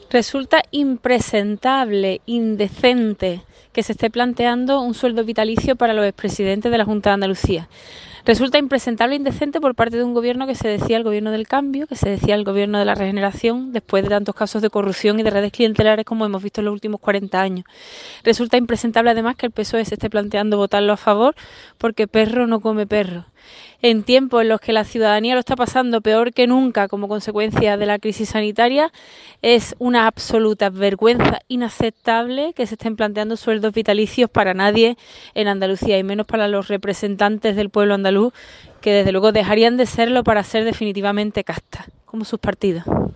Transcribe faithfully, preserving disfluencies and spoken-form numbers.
Resulta impresentable, indecente, que se esté planteando un sueldo vitalicio para los expresidentes de la Junta de Andalucía. Resulta impresentable e indecente por parte de un gobierno que se decía el gobierno del cambio, que se decía el gobierno de la regeneración, después de tantos casos de corrupción y de redes clientelares como hemos visto en los últimos cuarenta años. Resulta impresentable además que el P S O E se esté planteando votarlo a favor, porque perro no come perro. En tiempos en los que la ciudadanía lo está pasando peor que nunca como consecuencia de la crisis sanitaria, es una absoluta vergüenza inaceptable que se estén planteando sueldos vitalicios para nadie en Andalucía, y menos para los representantes del pueblo andaluz, que desde luego dejarían de serlo para ser definitivamente castas, como sus partidos.